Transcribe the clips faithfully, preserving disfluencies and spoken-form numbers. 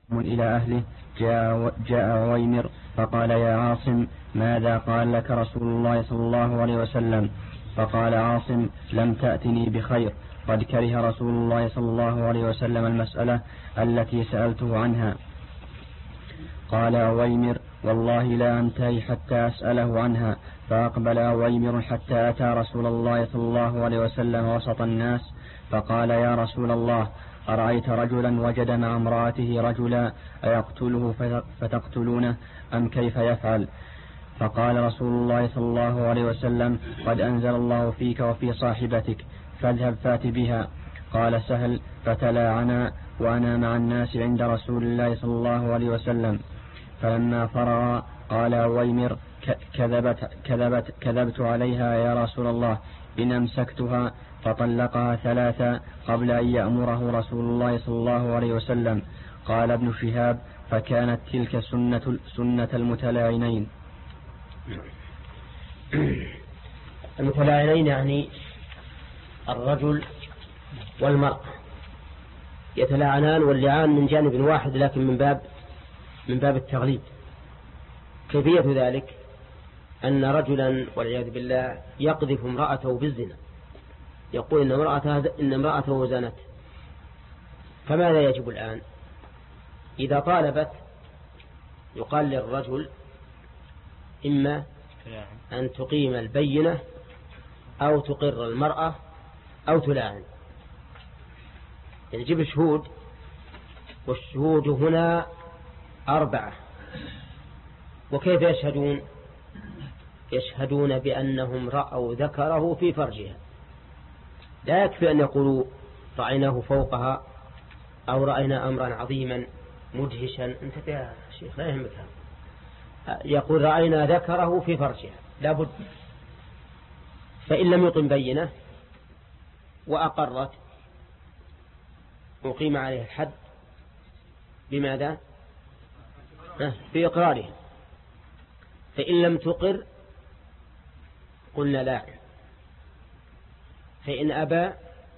إلى أهله جاء, جاء عويمر فقال يا عاصم ماذا قال لك رسول الله صلى الله عليه وسلم؟ فقال عاصم لم تأتني بخير، قد كره رسول الله صلى الله عليه وسلم المسألة التي سألته عنها. قال عويمر والله لا أنتهي حتى أسأله عنها. فأقبل عويمر حتى أتى رسول الله صلى الله عليه وسلم وسط الناس فقال يا رسول الله أرأيت رجلا وجد مع امرأته رجلا أيقتله فتقتلونه أم كيف يفعل؟ فقال رسول الله صلى الله عليه وسلم قد أنزل الله فيك وفي صاحبتك فاذهب فات بها. قال سهل فتلاعنا وأنا مع الناس عند رسول الله صلى الله عليه وسلم. فلما فرغ قال عويمر كذبت, كذبت, كذبت عليها يا رسول الله إن أمسكتها. فطلقها ثلاثا قبل أن يأمره رسول الله صلى الله عليه وسلم. قال ابن شهاب فكانت تلك سنة, سنة المتلاعنين. المتلاعنين يعني الرجل والمرأة يتلاعنان، واللعان من جانب واحد لكن من باب من باب التغليب. كيفية ذلك أن رجلا والعياذ بالله يقذف امرأته بالزنا، يقول إن امرأته, إن امرأته زنت. فماذا يجب الآن؟ إذا طالبت يقال للرجل إما أن تقيم البينة أو تقر المرأة أو تلاعن، يجب الشهود، والشهود هنا أربعة. وكيف يشهدون؟ يشهدون بأنهم رأوا ذكره في فرجها، لا يكفي أن يقولوا رأيناه فوقها أو رأينا أمرا عظيما مدهشا. انت يا شيخ لا يهمك هذا، يقول رأينا ذكره في فرجها لابد. فإن لم يقم بينه وأقرت أقيم عليه الحد. بماذا؟ في إقراره. فإن لم تقر قلنا لا. فإن أبى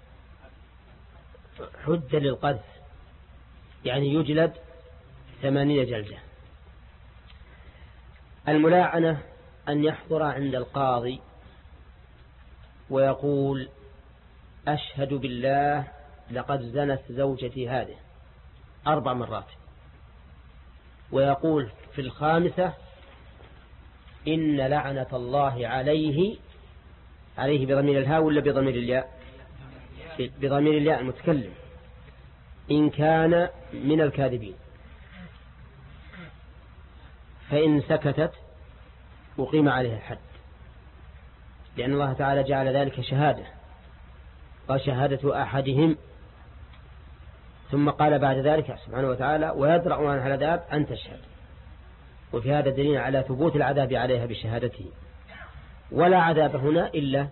حد للقذف، يعني يجلد ثمانين جلدة. الملاعنة أن يحضر عند القاضي ويقول أشهد بالله لقد زنت زوجتي هذه أربع مرات، ويقول في الخامسة إن لعنة الله عليه. عليه بضمير الهاء ولا بضمير الياء؟ بضمير الياء المتكلم، إن كان من الكاذبين. فإن سكتت أقيم عليها الحد، لأن الله تعالى جعل ذلك شهادة، وشهادة أحدهم. ثم قال بعد ذلك سبحانه وتعالى ويدرأ عنها العذاب أن تشهد. وفي هذا دليل على ثبوت العذاب عليها بشهادته. ولا عذاب هنا إلا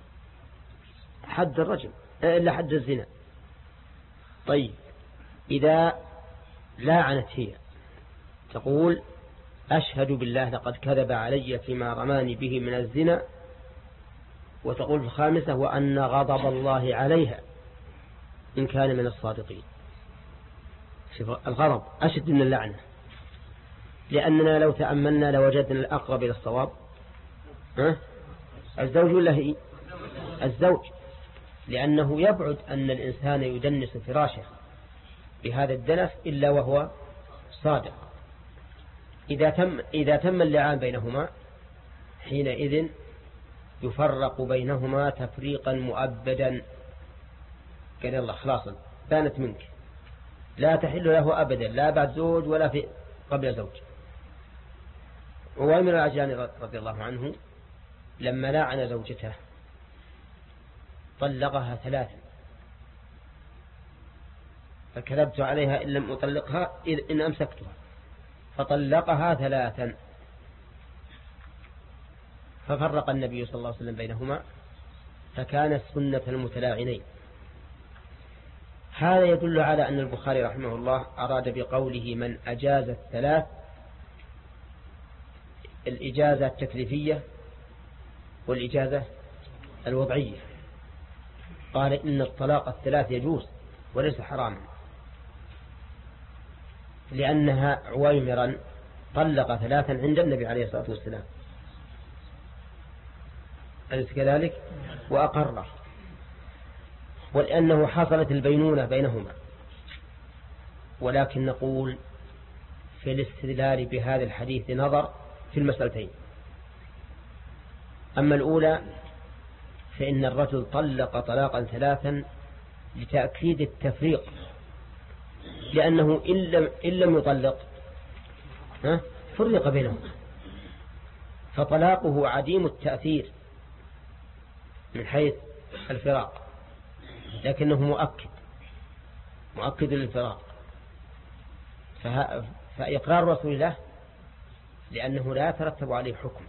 حد الرجم، إلا حد الزنا. طيب إذا لاعنت هي تقول أشهد بالله لقد كذب علي فيما رماني به من الزنا، وتقول في الخامسة وأن غضب الله عليها إن كان من الصادقين. الغضب أشد من اللعنة، لأننا لو تأملنا لوجدنا الأقرب إلى الصواب ها؟ الزوج ولا هي؟ الزوج، لأنه يبعد أن الإنسان يدنس فراشه بهذا الدنس إلا وهو صادق. إذا تم, إذا تم اللعان بينهما حينئذ يفرق بينهما تفريقا مؤبدا. قال الله خلاصا بانت منك، لا تحل له أبدا، لا بعد زوج ولا في قبل زوج. عويمر العجلاني رضي الله عنه لما لاعن زوجته طلقها ثلاثا، فكذبت عليها إن لم أطلقها إن أمسكتها، فطلقها ثلاثا. ففرق النبي صلى الله عليه وسلم بينهما، فكانت سنة المتلاعنين. هذا يدل على أن البخاري رحمه الله أراد بقوله من أجاز الثلاث الإجازة التكليفية والإجازة الوضعية. قال إن الطلاق الثلاث يجوز وليس حراما. لأنها عويمرا طلق ثلاثا عند النبي عليه الصلاة والسلام، أليس كذلك؟ وأقره، ولأنه حصلت البينونة بينهما. ولكن نقول في الاستدلال بهذا الحديث نظر في المسألتين. أما الأولى فإن الرجل طلق طلاقا ثلاثا لتأكيد التفريق، لأنه إن لم, إن لم يطلق فرق بينهم، فطلاقه عديم التأثير من حيث الفراق، لكنه مؤكد مؤكد للفراق. فإقرار رسول الله لأنه لا يترتب عليه حكم.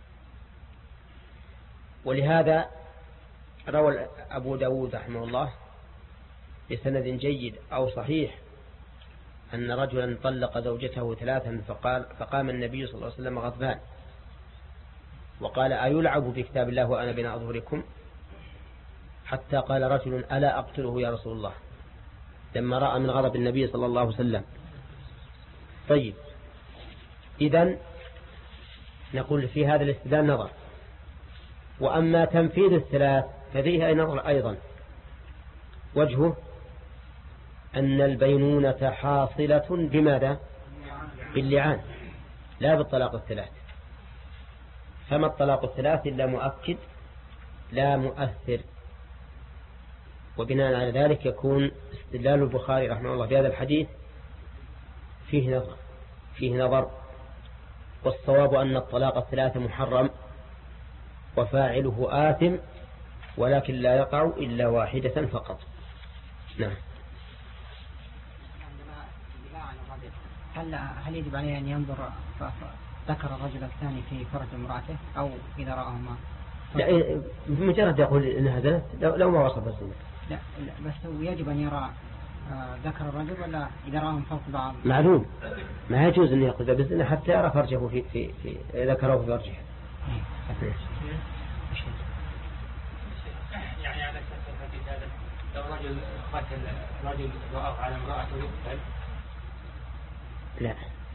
ولهذا روى أبو داود رحمه الله بسند جيد أو صحيح أن رجلا طلق زوجته ثلاثا فقال فقام النبي صلى الله عليه وسلم غضبان وقال: أيلعب بكتاب الله وأنا بين أظهركم؟ حتى قال رجل: ألا أقتله يا رسول الله، لما رأى من غضب النبي صلى الله عليه وسلم. طيب، إذن نقول في هذا الاستدلال نظر. وأما تنفيذ الثلاث ففيها نظر أيضا، وجهه أن البينونة حاصلة بماذا؟ باللعان لا بالطلاق الثلاث. فما الطلاق الثلاث إلا مؤكد لا مؤثر. وبناء على ذلك يكون استدلال البخاري رحمه الله بهذا الحديث فيه نظر فيه نظر والصواب أن الطلاق الثلاث محرم وفاعله آثم، ولكن لا يقع إلا واحدة فقط. نعم. هل هل يجب عليه أن ينظر ذكر الرجل الثاني في فرج امرأته أو إذا رآهما؟ لا، بمجرد يقول إنها زنت لو ما وصف الزنا. لا, لا بس يجب أن يرى ذكر الرجل ولا إذا رآهم فوق بعض؟ معلوم، ما يجوز أن يأخذ بالزنا حتى يرى فرجه في في في ذكره في فرجه. يعني على أساس الحديث هذا لو رجل قتل رجل وقف على امرأته يقتل؟ لا.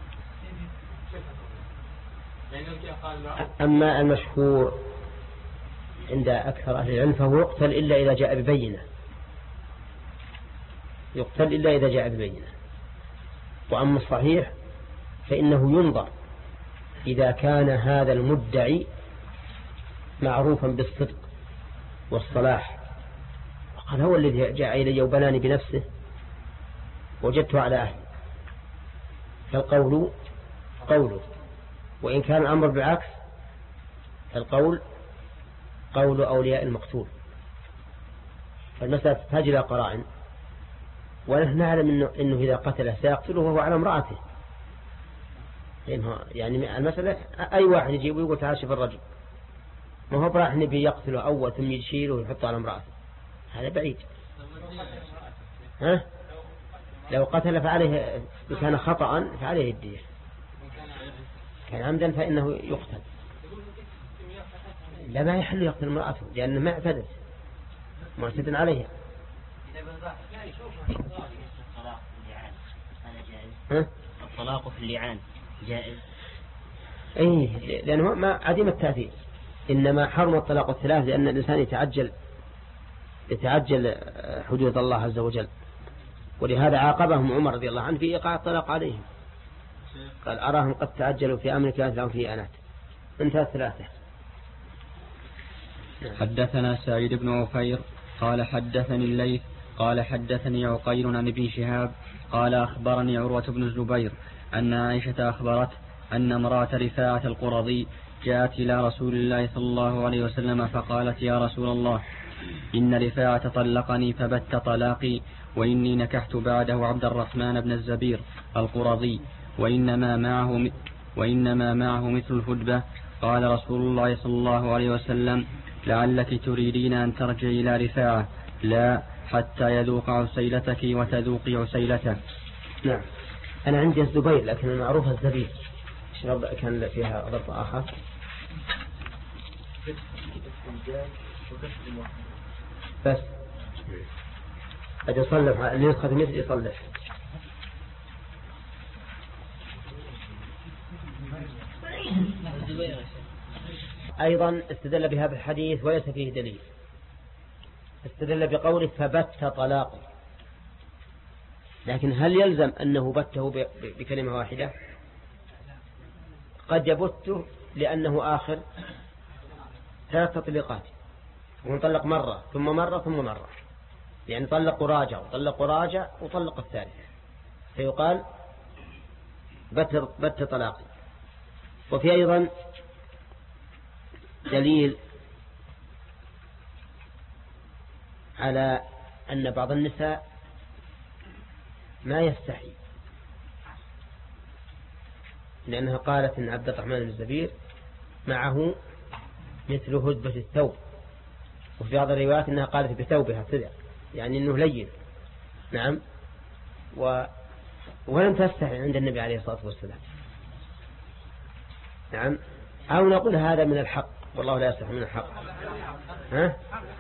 أما المشهور عند أكثر أهل العلم فهو يقتل إلا إذا جاء ببينة، يقتل إلا إذا جاء ببينة. وأما الصحيح فإنه ينظر إذا كان هذا المدعي معروفا بالصدق والصلاح، وقال هو الذي جاء إلي وبناني بنفسه وجدته على أهل، فالقول قوله. وإن كان الأمر بالعكس فالقول قول أولياء المقتول. فالمسألة تحتاج إلى قرائن، ونحن نعلم إنه, إنه إذا قتله سيقتله وهو على امرأته، يعني المسألة أي واحد يجيب ويقول تعال شوف الرجل، ما هو براح نبي يقتله أول ثم يشيله ويحطه على امرأته، هذا بعيد. ها؟ لو قتل فعليه، كان خطأ فعليه الدية، كان عمدا فإنه يقتل. لا، ما يحل يقتل امرأته لأنه ما اعتدت معتد عليها. ها؟ الطلاق في اللعان جائز؟ أي، لأنه ما عديم التأثير. إنما حرم الطلاق الثلاث لأن الإنسان يتعجل يتعجل حدود الله عز وجل، ولهذا عاقبهم عمر رضي الله عنه في إيقاع الطلاق عليهم، قال أراهم قد تعجلوا في أمرك أثلهم في أنات. انتهى الثلاثة. حدثنا سعيد بن عفير قال حدثني الليث قال حدثني عقيل عن ابن شهاب قال أخبرني عروة بن الزبير أن عائشة أخبرت أن امرأة رفاعة القرظي جاءت إلى رسول الله صلى الله عليه وسلم فقالت: يا رسول الله، إن رفاعة طلقني فبت طلاقي، وإني نكحت بعده عبد الرحمن بن الزبير القرظي، وإنما معه, وإنما معه مثل الهدبة. قال رسول الله صلى الله عليه وسلم: لعلك تريدين أن ترجعي إلى رفاعة، لا حتى يذوق عسيلتك وتذوقي عسيلته. نعم. أنا عندي الزبير لكن المعروف الزبير، كان فيها ضبط آخر. بس أجي أصلح اللي يسخط مثل يصلح. أيضا استدل بهذا الحديث وليس فيه دليل، استدل بقوله فبت طلاقه، لكن هل يلزم أنه بته بكلمة واحدة؟ قد يبته لأنه آخر ثلاث تطليقات، ونطلق مرة ثم مرة ثم مرة، يعني طلق وراجع وطلق وراجع وطلق الثالث، فيقال بت, بت طلاقه. وفي أيضا دليل على أن بعض النساء ما يستحي، لأنها قالت إن عبد الرحمن بن الزبير معه مثل هدبة الثوب، وفي بعض الروايات أنها قالت بثوبها كذا، يعني أنه لين. نعم. و... ولم تستحي عند النبي عليه الصلاة والسلام. نعم. أو نقول هذا من الحق، والله لا يستحي من الحق. ها؟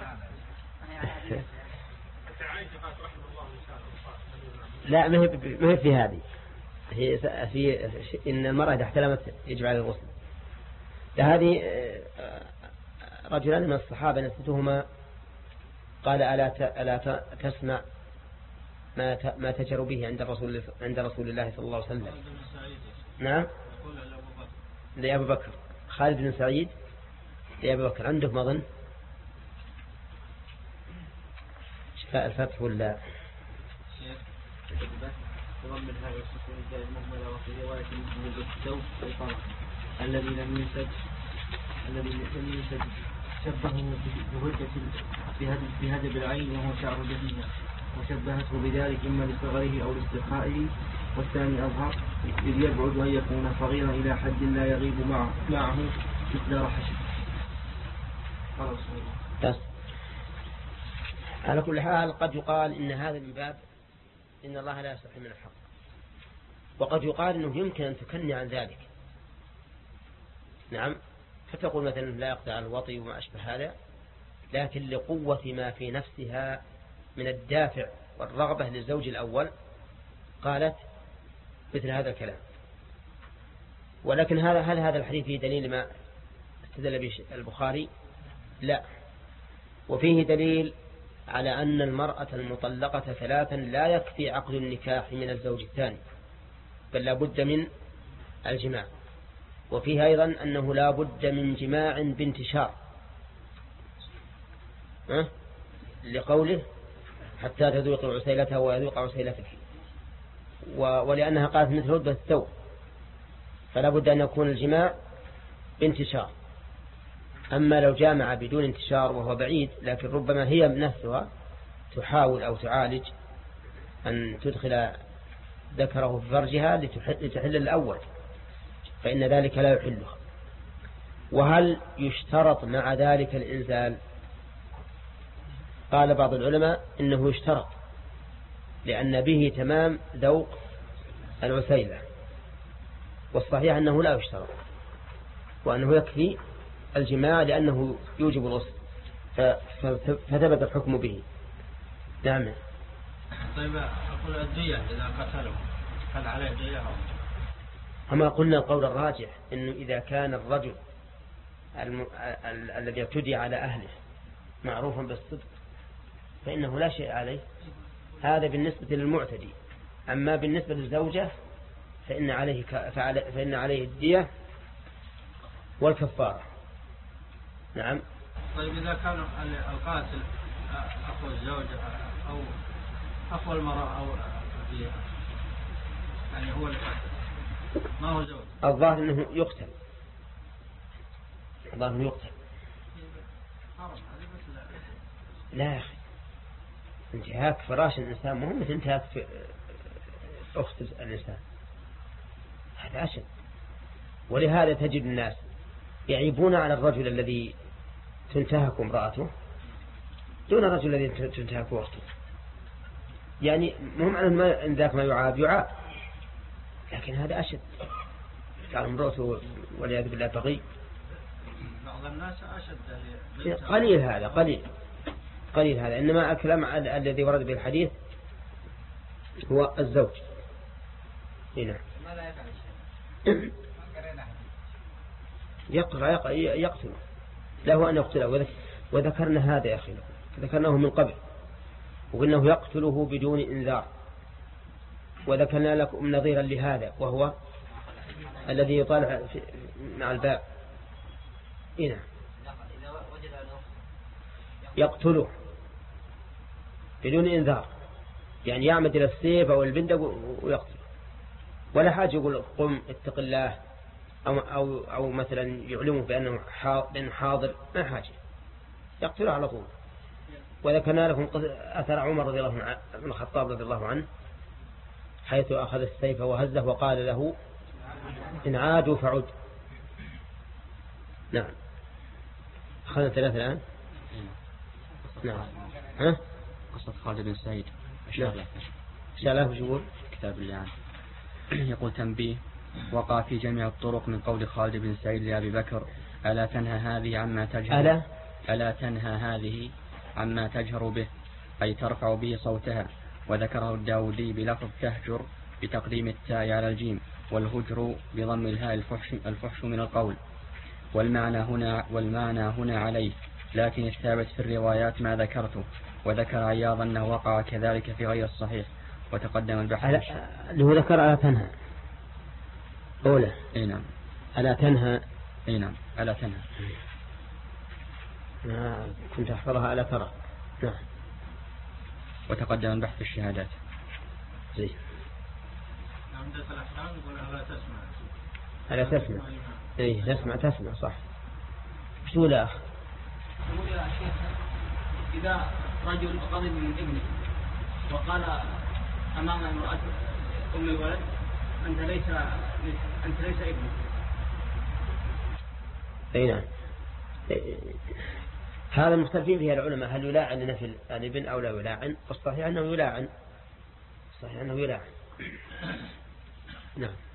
لا، ما هي ما هي في هذه، هي في إن المرأة إذا احتلمت يجب عليها الغسل. هذه رجلان من الصحابة نسيتهما قال ألا ألا تسمع ما ما تجر به عند رسول عند رسول الله صلى الله عليه وسلم. نعم. لأبو بكر. خالد بن سعيد لأبو بكر. عنده ما ظن شفاء الفتح ولا ومن هذا السكون الزائد المهملة وفي رواية من الثوب والطرف الذي لم يسد الذي لم يسد شبهه بهدب بهدب العين وهو شعر جديد، وشبهته بذلك إما لصغره أو لاسترخائه، والثاني أظهر إذ يبعد أن يكون صغيرا إلى حد لا يغيب معه معه مثل رحشه. بس على كل حال قد يقال إن هذا من باب إن الله لا يستحي من الحق، وقد يقال إنه يمكن أن تكني عن ذلك. نعم. فتقول مثلا لا يقطع الوطي وما أشبه هذا، لكن لقوة ما في نفسها من الدافع والرغبة للزوج الأول قالت مثل هذا الكلام. ولكن هذا هل هذا الحديث فيه دليل ما استدل به البخاري؟ لا. وفيه دليل على أن المرأة المطلقة ثلاثا لا يكفي عقد النكاح من الزوج الثاني، بل لا بد من الجماع. وفيه أيضا أنه لا بد من جماع بانتشار، أه؟ لقوله حتى تذوق عسيلتها ويذوق عسيلتك، ولأنها قالت مثل هدبة الثوب، فلا بد أن يكون الجماع بانتشار. أما لو جامع بدون انتشار وهو بعيد، لكن ربما هي نفسها تحاول أو تعالج أن تدخل ذكره في فرجها لتحل الأول، فإن ذلك لا يحله. وهل يشترط مع ذلك الإنزال؟ قال بعض العلماء إنه يشترط، لأن به تمام ذوق العسيلة، والصحيح أنه لا يشترط، وأنه يكفي الجماع لأنه يوجب الغسل، فثبت الحكم به. نعم. طيب أقول الدية إذا قتلوا هل عليه دية؟ أما قلنا القول الراجح إنه إذا كان الرجل الم... ال... الذي يعتدي على أهله معروفا بالصدق فإنه لا شيء عليه، هذا بالنسبة للمعتدي. أما بالنسبة للزوجة فإن عليه ك... فعل... فإن عليه الدية والكفارة. نعم. طيب إذا كان القاتل أخو الزوجة أو أخو المرأة أو الدية، يعني هو القاتل ما هو زوج، الظاهر أنه يقتل، الظاهر أنه يقتل. لا يا أخي، انتهاك فراش الإنسان مهم مثل انتهاك في أخت الإنسان، هذا أشد. ولهذا تجد الناس يعيبون على الرجل الذي تنتهك امرأته دون الرجل الذي تنتهك أخته. يعني مهم أن ذاك ما يعاب يعاب، لكن هذا أشد. قال امرأته والعياذ بالله بغي. بعض الناس أشد. قليل هذا، قليل قليل هذا. إنما الكلام الذي ورد بالحديث هو الزوج. هنا ماذا يفعل الشيء؟ يقرأ يقتله. له أن يقتله. وذكرنا هذا يا أخي، ذكرناه من قبل وقلناه يقتله بدون إنذار، وذكرنا لكم نظيرا لهذا وهو الذي يطالع مع الباب. هنا يقتله بدون إنذار، يعني يعمد إلى السيف أو البندق ويقتله، ولا حاجة يقول قم اتق الله أو, أو, أو مثلا يعلمه بأنه حاضر، ما حاجة، يقتله على طول. وذكرنا لكم أثر عمر رضي الله عنه بن الخطاب رضي الله عنه حيث أخذ السيف وهزه وقال له إن عادوا فعد. نعم. أخذنا ثلاثة الآن. نعم. ها؟ قصة خالد بن سعيد. شاله وش يقول؟ كتاب اللعان. يقول تنبيه: وقع في جميع الطرق من قول خالد بن سعيد لأبي بكر: ألا تنهى هذه عما تجهر ألا ألا تنهى هذه عما تجهر به، أي ترفع به صوتها. وذكره الداودي بلفظ تهجر بتقديم التاء على الجيم، والهجر بضم الهاء الفحش, الفحش من القول. والمعنى هنا والمعنى هنا عليه، لكن الثابت في الروايات ما ذكرته. وذكر عياض أنه وقع كذلك في غير الصحيح، وتقدم البحث. اللي هو ذكر ألا تنهى أولى. اي نعم. ألا تنهى. اي نعم. ألا تنهى. ما كنت أحفظها ألا ترى. نعم. وتقدم البحث في الشهادات. زي. عند الأحكام يقول ألا تسمع. ألا تسمع. إيه تسمع تسمع صح. شو لا أخ؟ يقول يا شيخ إذا رجل غضب من ابنه وقال أمام امرأة أم الولد أنت ليس أنت ليس ابنه. أي نعم. هذا المختلفين فيها العلماء، هل يلاعن لنفي الابن أو لا يلاعن؟ والصحيح أنه يلاعن. صحيح أنه يلاعن. نعم.